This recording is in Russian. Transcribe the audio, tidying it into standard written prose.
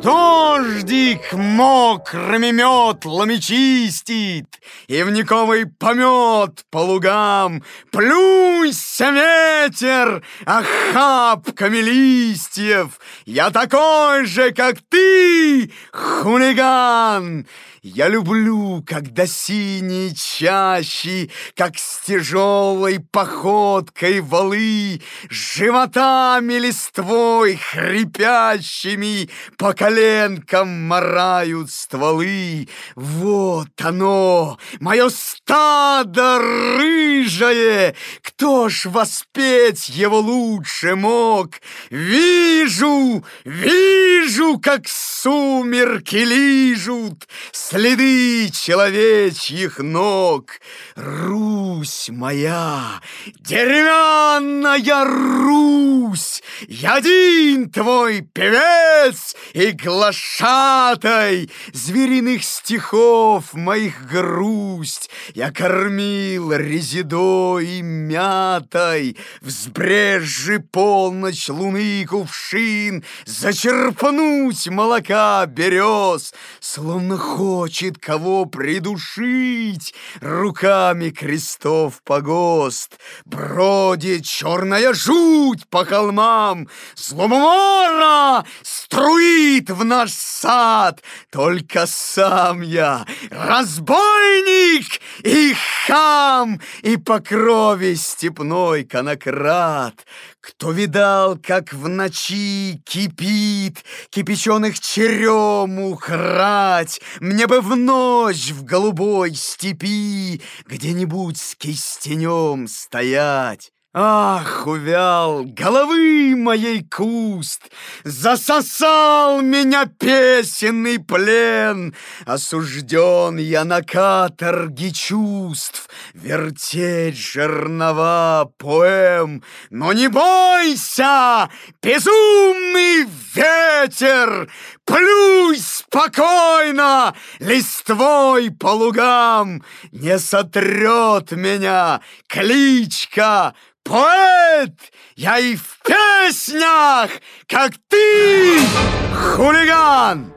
Дождик мокрыми метлами чистит, ивниковый помет по лугам. Плюйся, ветер, охапками листьев. Я такой же, как ты, хулиган. Я люблю, когда синие чащи, как с тяжелой походкой валы, животами листвой хрипящими по коленкам марают стволы. Вот оно, мое стадо рыжее, кто ж воспеть его лучше мог? Вижу, вижу, как сумерки лижут следы человечьих ног. Русь моя, деревянная Русь, я один твой певец и глашатай звериных стихов моих грусть. Я кормил резидой и мятой, взбрежжи полночь луны кувшин, зачерпнуть молока берез, словно хочет кого придушить руками крестов погост. Бродит черная жуть по холмам, зломора струит в наш сад. Только сам я разбойник и хам, и по крови степной конокрад. Кто видал, как в ночи кипит кипяченых черемух рать, мне бы в ночь в голубой степи где-нибудь с кистенем стоять. Ах, увял головы моей куст, засосал меня песенный плен, осужден я на каторги чувств, вертеть жернова поэм. Но не бойся, безумный ветер, плюй спокойно листвой по лугам, не сотрет меня кличка поэт. Я и в песнях, как ты, хулиган.